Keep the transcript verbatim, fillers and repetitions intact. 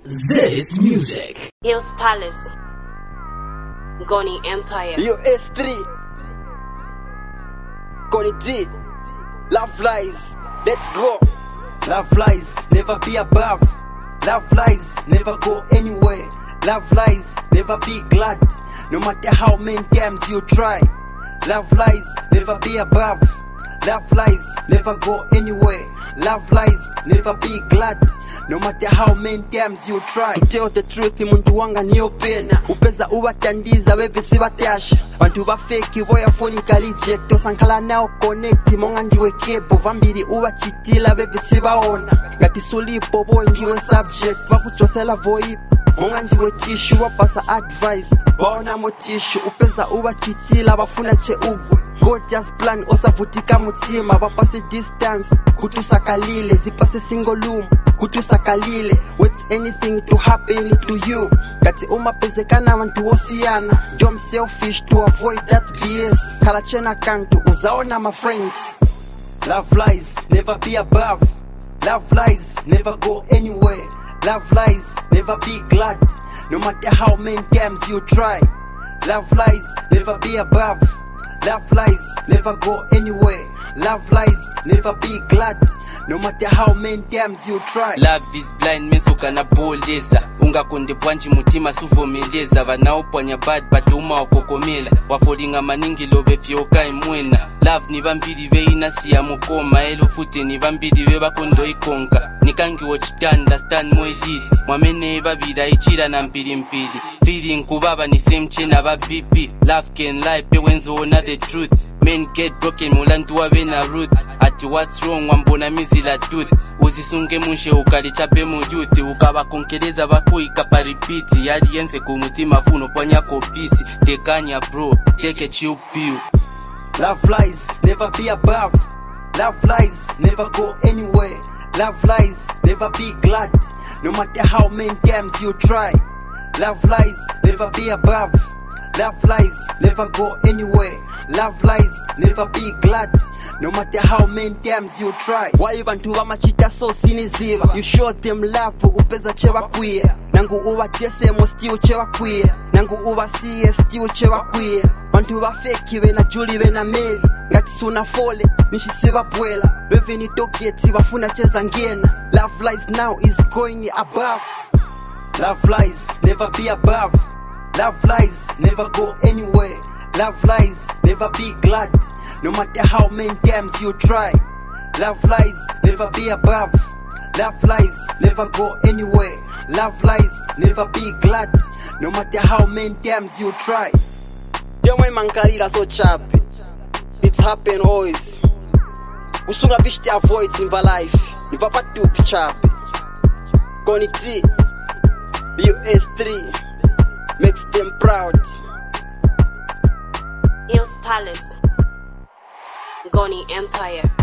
This music. Hills Palace. Goni Empire. U S three. Goni D. Love lies. Let's go. Love lies. Never be above. Love lies. Never go anywhere. Love lies. Never be glad. No matter how many times you try. Love lies. Never be above. Love lies. Never go anywhere. Love lies, never be glad. No matter how many times you try. To tell the truth, muntu wanga niyo pena. Upeza uwatandiza wewe siwatasha. Bantu ba fake boya phone kaliject. Tosankala nao connect monga ndiwe kebo. Vambiri uwa chitila wewe sibaona. Ngati sulipo boy ndiwe subject. Bakuchosela voip monga ndiwe tissue wapasa advice. Baona mo tissue upeza uwa chitila bafuna che ugwe. God just plan osavutika mutima bapase distance kutusakalile zipase single room kutusakalile wait anything to happen to you kati umapezekana abantu wosiyana don't selfish to avoid that B S kala chena kantu uzaona my friends. Love lies never be above. Love lies never go anywhere. Love lies never be glad no matter how many times you try. Love lies never be above. Love lies, never go anywhere. Love lies, never be glad. No matter how many times you try. Love is blind, mesuka na boleza. Unga konde pwanchi mutima suvomeleza. Vanaopwanya bad but uma wakokomela. Wafolinga maningi lobe fioka imwena. Love ni vambiri ve inasi ya mokoma. Elo fute ni vambiri ve bakondo ikonka. Nikangi watchitanda stand mwedidi. Mwamene eba vida ichira na mpiri mpiri. Feeling kubaba ni same chain aba B P. Love can lie pe wenzo ona the truth. Men get broken mulandu wabe na root. Ati what's wrong wambona mizila tooth. Uzisunge mushe ukalichape mu youth. Ukaba konkeleza bakuika pa repeat. Yadi yense kumutima funo pwanya kopisi. Tekanya bro, take a chill pill. Love lies, never be above. Love lies, never go anywhere. Love lies, never be glad. No matter how many times you try. Love lies, never be above. Love lies, never go anywhere. Love lies, never be glad. No matter how many times you try. Why bantu bamachita so siniziva. You show them love upeza chewa queer. Nangu uwa T S M still chewa queer. Nangu uwa C S still chewa queer. Bantu ba fake we na Julie we na Mary. Ngati suna fole nishisiva bwela. Beve ni toketi bafuna cheza ngena. Love lies now is going above. Love lies, never be above. Love lies, never go anywhere. Love lies, never be glad. No matter how many times you try. Love lies, never be above. Love lies, never go anywhere. Love lies, never be glad. No matter how many times you try. Jamwe mankalila so chapi. It's happen always. Usunga bishti avoid in my life. Niva patupi chapi. Goni D. U S three. Makes them proud. Hills Palace. Goni Empire.